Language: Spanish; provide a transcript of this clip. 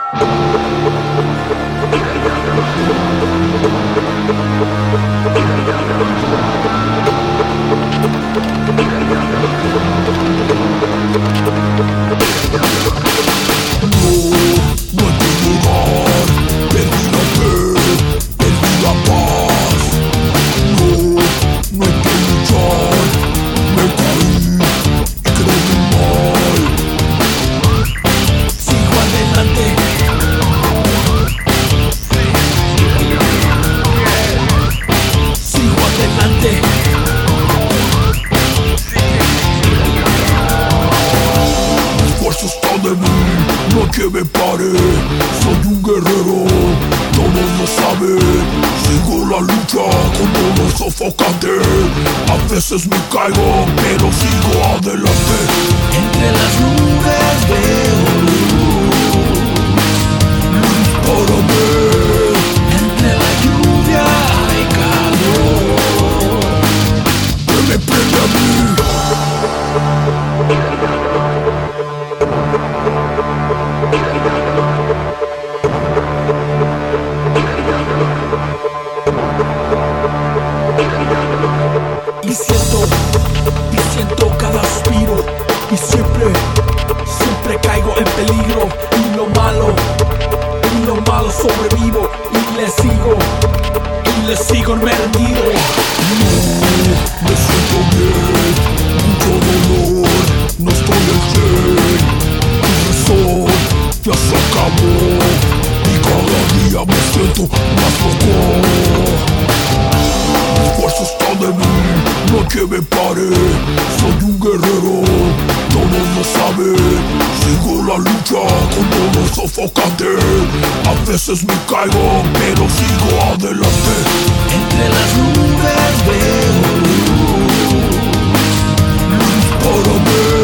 No hay que me pare, soy un guerrero, todos lo saben. Sigo la lucha con todo sofocante. A veces me caigo, pero sigo adelante. Entre las nubes veo luz para mí. Entre la lluvia hay calor Que me prende a mí. Y siento cada suspiro. Y siempre caigo en peligro. Y lo malo sobrevivo. Y le sigo rendido. Me siento bien, mucho dolor, no estoy al 100. Mi razón ya se acabó y cada día me siento más loco. Mi fuerza está de mí, no hay que me pare. Soy un guerrero, todos lo saben. Sigo la lucha con todo sofocante. A veces me caigo, pero sigo adelante. Entre las nubes veo luz Para mí.